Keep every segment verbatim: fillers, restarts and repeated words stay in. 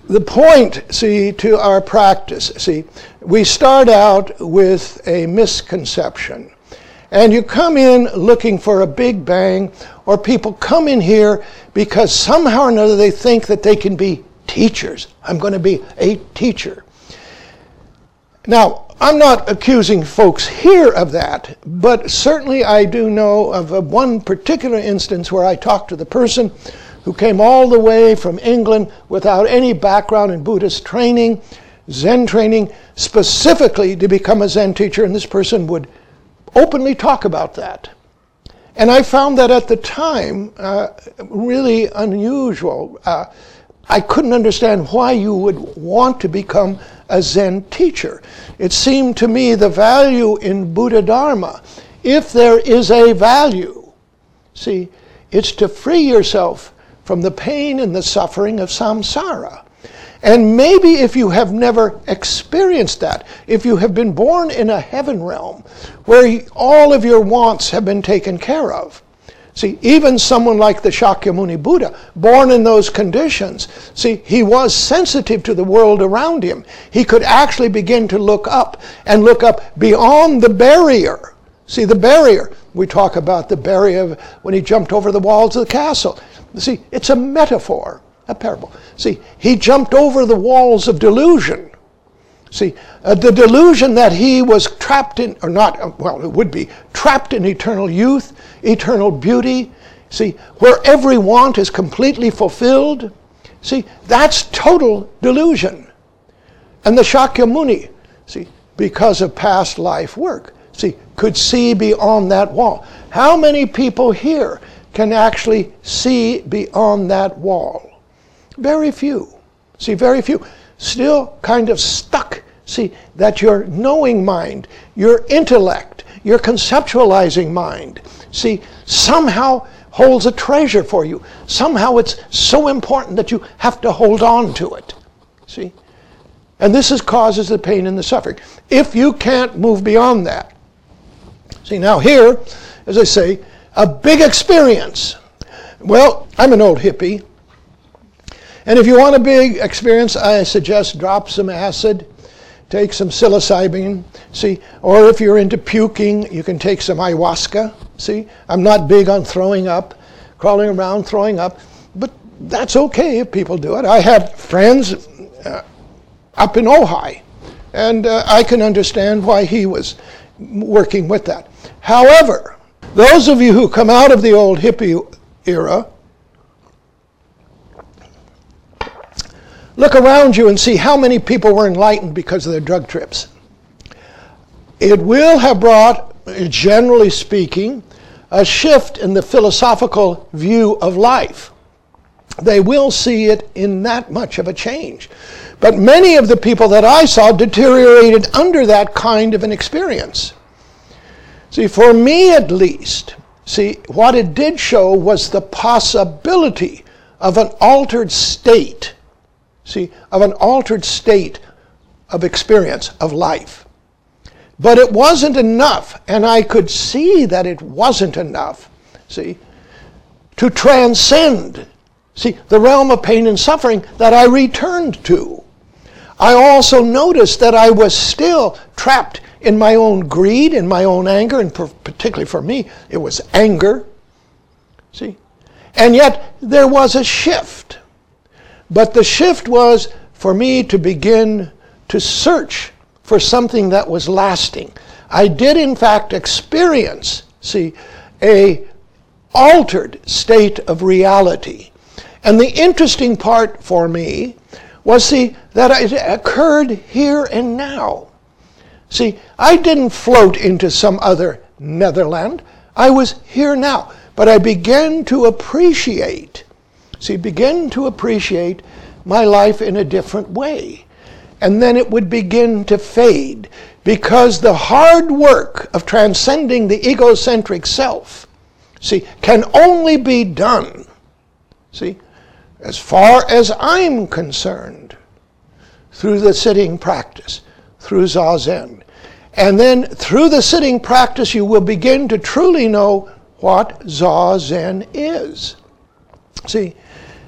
the point, see, to our practice, see, we start out with a misconception. And you come in looking for a big bang, or people come in here because somehow or another they think that they can be teachers. I'm going to be a teacher. Now, I'm not accusing folks here of that, but certainly I do know of a one particular instance where I talked to the person who came all the way from England without any background in Buddhist training, Zen training, specifically to become a Zen teacher, and this person would openly talk about that. And I found that at the time uh, really unusual. Uh, I couldn't understand why you would want to become a Zen teacher. It seemed to me the value in Buddha Dharma, if there is a value, see, it's to free yourself from the pain and the suffering of samsara. And maybe if you have never experienced that, if you have been born in a heaven realm where all of your wants have been taken care of, see, even someone like the Shakyamuni Buddha, born in those conditions, see, he was sensitive to the world around him. He could actually begin to look up and look up beyond the barrier. See, the barrier, we talk about the barrier of when he jumped over the walls of the castle. See, it's a metaphor, a parable. See, he jumped over the walls of delusion. See, uh, the delusion that he was trapped in, or not, uh, well, it would be, trapped in eternal youth, eternal beauty. See, where every want is completely fulfilled. See, that's total delusion. And the Shakyamuni, see, because of past life work, see, could see beyond that wall. How many people here can actually see beyond that wall? Very few. See, very few. Still kind of stuck. See, that your knowing mind, your intellect, your conceptualizing mind, see, somehow holds a treasure for you. Somehow it's so important that you have to hold on to it. See? And this is causes the pain and the suffering. If you can't move beyond that. See, now here, as I say, a big experience. Well, I'm an old hippie. And if you want a big experience, I suggest drop some acid, take some psilocybin, see, or if you're into puking, you can take some ayahuasca, see. I'm not big on throwing up, crawling around throwing up, but that's okay if people do it. I have friends uh, up in Ojai, and uh, I can understand why he was working with that. However, those of you who come out of the old hippie era, look around you and see how many people were enlightened because of their drug trips. It will have brought, generally speaking, a shift in the philosophical view of life. They will see it in that much of a change. But many of the people that I saw deteriorated under that kind of an experience. See, for me at least, see, what it did show was the possibility of an altered state. See, of an altered state of experience, of life. But it wasn't enough, and I could see that it wasn't enough, see, to transcend, see, the realm of pain and suffering that I returned to. I also noticed that I was still trapped in my own greed, in my own anger, and particularly for me, it was anger, see. And yet, there was a shift. But the shift was for me to begin to search for something that was lasting. I did in fact experience, see, a altered state of reality. And the interesting part for me was, see, that it occurred here and now. See, I didn't float into some other netherland. I was here now. But I began to appreciate See, begin to appreciate my life in a different way. And then it would begin to fade because the hard work of transcending the egocentric self, see, can only be done, see, as far as I'm concerned, through the sitting practice, through Zazen. And then through the sitting practice, you will begin to truly know what Zazen is. See,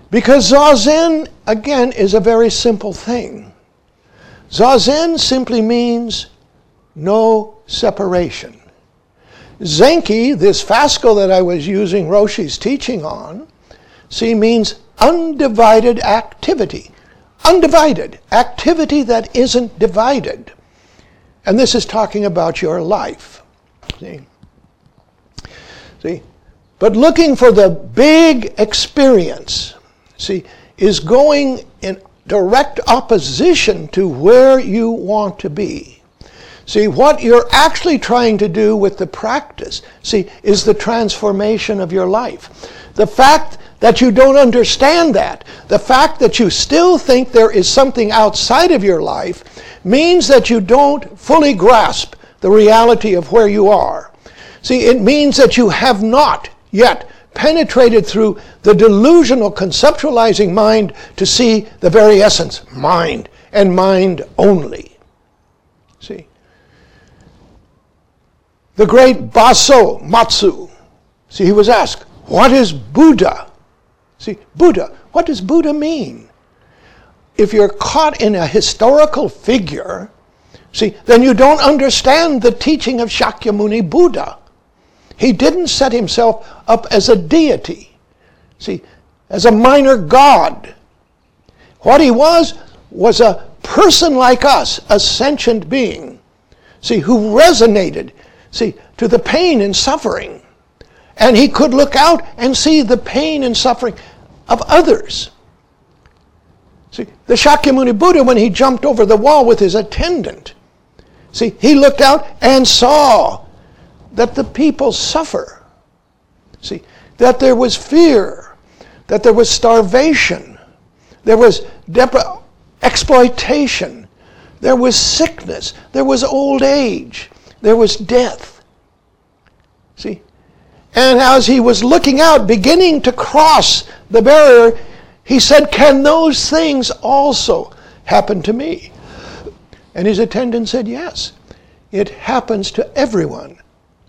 Because Zazen, again, is a very simple thing. Zazen simply means no separation. Zenki, this fascal that I was using Roshi's teaching on, see, means undivided activity. Undivided. Activity that isn't divided. And this is talking about your life. See? See? But looking for the big experience, see, is going in direct opposition to where you want to be. See, what you're actually trying to do with the practice, see, is the transformation of your life. The fact that you don't understand that, the fact that you still think there is something outside of your life, means that you don't fully grasp the reality of where you are. See, it means that you have not yet penetrated through the delusional conceptualizing mind to see the very essence, mind, and mind only. See? The great Baso Matsu, see, he was asked, what is Buddha? See, Buddha, what does Buddha mean? If you're caught in a historical figure, see, then you don't understand the teaching of Shakyamuni Buddha. He didn't set himself up as a deity, see, as a minor god. What he was, was a person like us, a sentient being, see, who resonated, see, to the pain and suffering. And he could look out and see the pain and suffering of others. See, the Shakyamuni Buddha, when he jumped over the wall with his attendant, see, he looked out and saw that the people suffer. See, that there was fear, that there was starvation, there was dep- exploitation, there was sickness, there was old age, there was death. See? And as he was looking out, beginning to cross the barrier, he said, can those things also happen to me? And his attendant said, yes, it happens to everyone.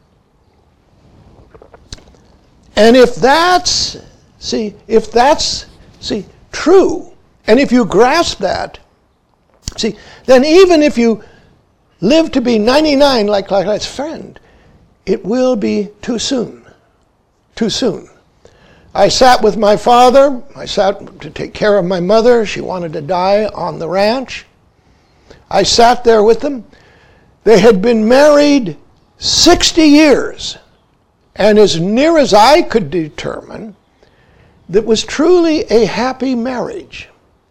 And if that's, see, if that's, see, true, and if you grasp that, see, then even if you live to be ninety-nine like Laila's friend, it will be too soon. Too soon. I sat with my father. I sat to take care of my mother. She wanted to die on the ranch. I sat there with them. They had been married sixty years. And as near as I could determine, that was truly a happy marriage.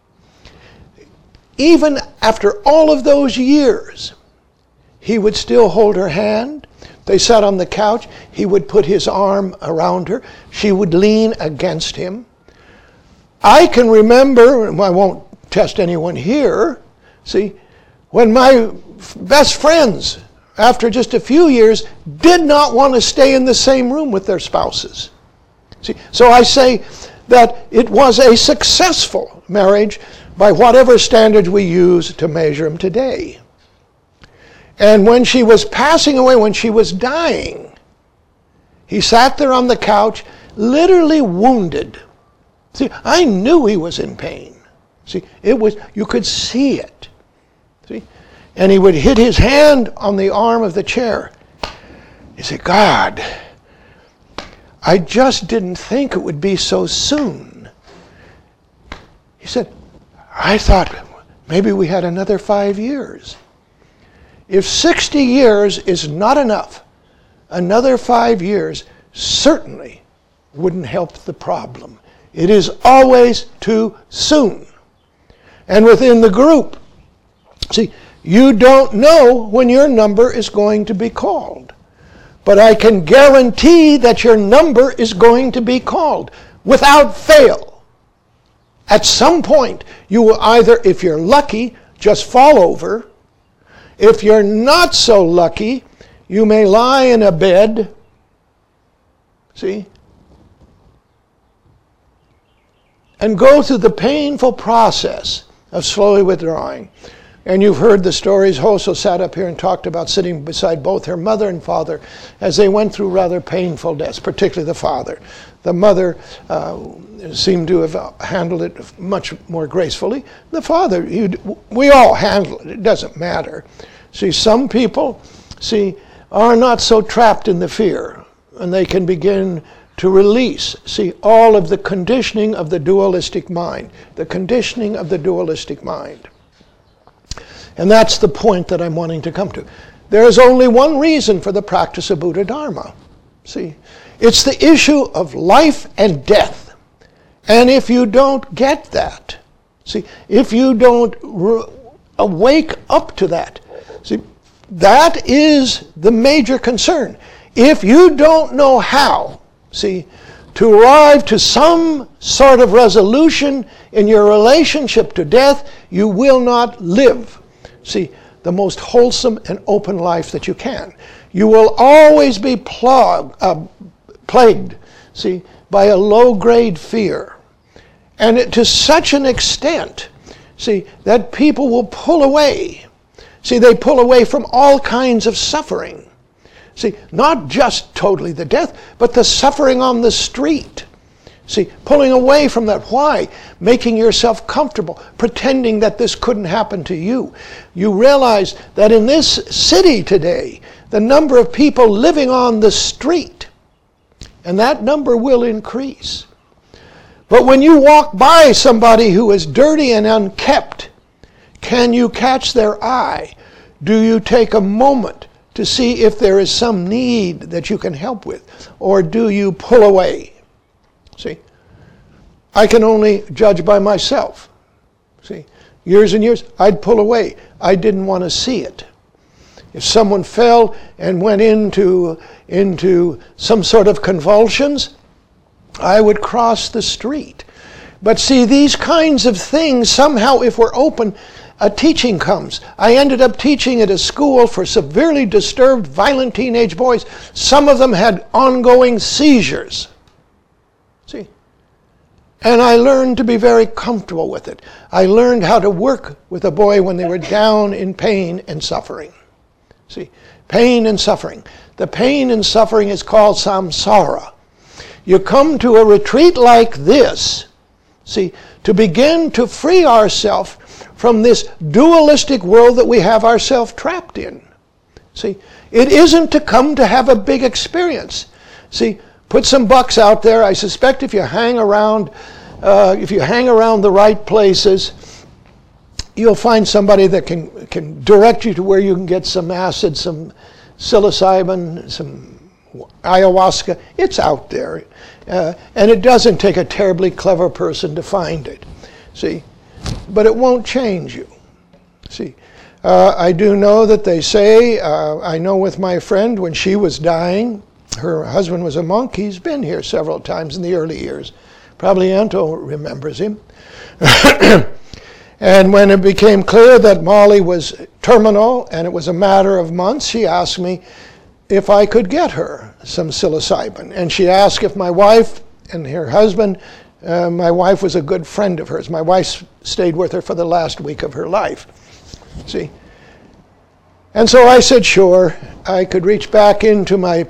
Even after all of those years, he would still hold her hand. They sat on the couch. He would put his arm around her. She would lean against him. I can remember, and I won't test anyone here, see, when my best friends, after just a few years, did not want to stay in the same room with their spouses. See, so I say that it was a successful marriage by whatever standards we use to measure them today. And when she was passing away, when she was dying, he sat there on the couch, literally wounded. See, I knew he was in pain. See, it was, you could see it. See? And he would hit his hand on the arm of the chair. He said, God, I just didn't think it would be so soon. He said, I thought maybe we had another five years. If sixty years is not enough, another five years certainly wouldn't help the problem. It is always too soon. And within the group, see, you don't know when your number is going to be called. But I can guarantee that your number is going to be called without fail. At some point, you will either, if you're lucky, just fall over. If you're not so lucky, you may lie in a bed, see, and go through the painful process of slowly withdrawing. And you've heard the stories. Hoso sat up here and talked about sitting beside both her mother and father as they went through rather painful deaths, particularly the father. The mother uh, seemed to have handled it much more gracefully. The father, we all handle it. It doesn't matter. See, some people, see, are not so trapped in the fear, and they can begin to release, see, all of the conditioning of the dualistic mind, the conditioning of the dualistic mind. And that's the point that I'm wanting to come to. There is only one reason for the practice of Buddha Dharma. See, it's the issue of life and death. And if you don't get that, see, if you don't re- awake up to that, see, that is the major concern. If you don't know how, see, to arrive to some sort of resolution in your relationship to death, you will not live, see, the most wholesome and open life that you can. You will always be plug, uh, plagued, see, by a low-grade fear. And it, to such an extent, see, that people will pull away. See, they pull away from all kinds of suffering. See, not just totally the death, but the suffering on the street. See, pulling away from that. Why? Making yourself comfortable, pretending that this couldn't happen to you. You realize that in this city today, the number of people living on the street, and that number will increase. But when you walk by somebody who is dirty and unkept, can you catch their eye? Do you take a moment to see if there is some need that you can help with? Or do you pull away? See, I can only judge by myself. See, years and years, I'd pull away. I didn't want to see it. If someone fell and went into, into some sort of convulsions, I would cross the street. But see, these kinds of things, somehow, if we're open, a teaching comes. I ended up teaching at a school for severely disturbed, violent teenage boys. Some of them had ongoing seizures. See? And I learned to be very comfortable with it. I learned how to work with a boy when they were down in pain and suffering. See? Pain and suffering. The pain and suffering is called samsara. You come to a retreat like this, see, to begin to free ourselves from this dualistic world that we have ourselves trapped in. See, it isn't to come to have a big experience. See, put some bucks out there. I suspect if you hang around, uh, if you hang around the right places, you'll find somebody that can can direct you to where you can get some acid, some psilocybin, some ayahuasca. It's out there. Uh, and it doesn't take a terribly clever person to find it. See? But it won't change you. See? Uh, I do know that they say, uh, I know with my friend, when she was dying, her husband was a monk. He's been here several times in the early years. Probably Anto remembers him. And when it became clear that Molly was terminal and it was a matter of months, she asked me if I could get her some psilocybin. And she asked if my wife and her husband, uh, my wife was a good friend of hers. My wife stayed with her for the last week of her life. See? And so I said, sure, I could reach back into my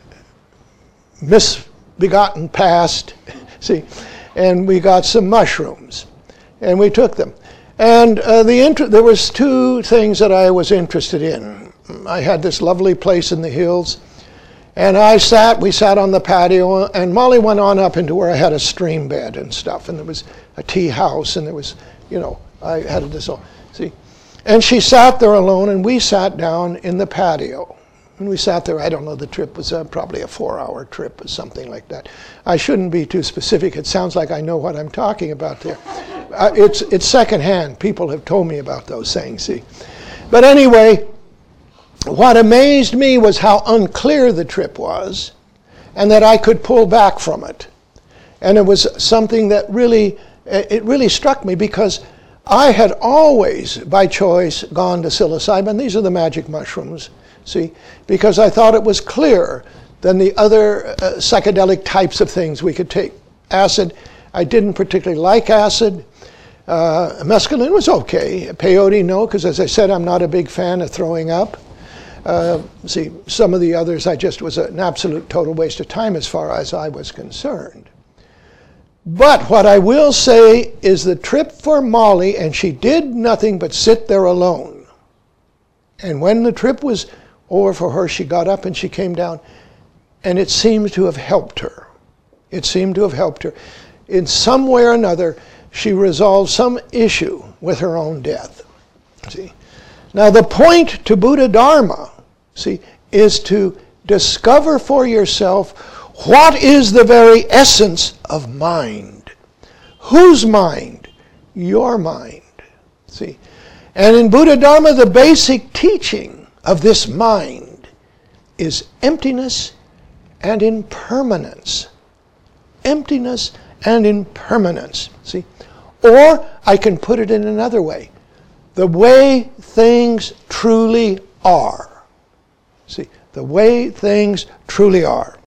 misbegotten past, see, and we got some mushrooms, and we took them. And uh, the inter- there was two things that I was interested in. I had this lovely place in the hills, and I sat, we sat on the patio, and Molly went on up into where I had a stream bed and stuff, and there was a tea house, and there was, you know, I had this all, see. And she sat there alone, and we sat down in the patio. And we sat there, I don't know, the trip was uh, probably a four-hour trip or something like that. I shouldn't be too specific. It sounds like I know what I'm talking about there. Uh, it's, it's secondhand. People have told me about those things, see. But anyway, what amazed me was how unclear the trip was and that I could pull back from it. And it was something that really, it really struck me because I had always, by choice, gone to psilocybin. These are the magic mushrooms, see, because I thought it was clearer than the other uh, psychedelic types of things we could take. Acid, I didn't particularly like acid. Uh, mescaline was okay. Peyote, no, because as I said, I'm not a big fan of throwing up. Uh, see, some of the others, I just was an absolute total waste of time as far as I was concerned. But what I will say is the trip for Molly, and she did nothing but sit there alone. And when the trip was over for her, she got up and she came down, and it seemed to have helped her. It seemed to have helped her. In some way or another, she resolved some issue with her own death. See? Now the point to Buddha Dharma, see, is to discover for yourself what is the very essence of mind. Whose mind? Your mind. See? And in Buddha Dharma, the basic teaching of this mind is emptiness and impermanence. Emptiness and impermanence. See? Or I can put it in another way. The way things truly are. See, the way things truly are.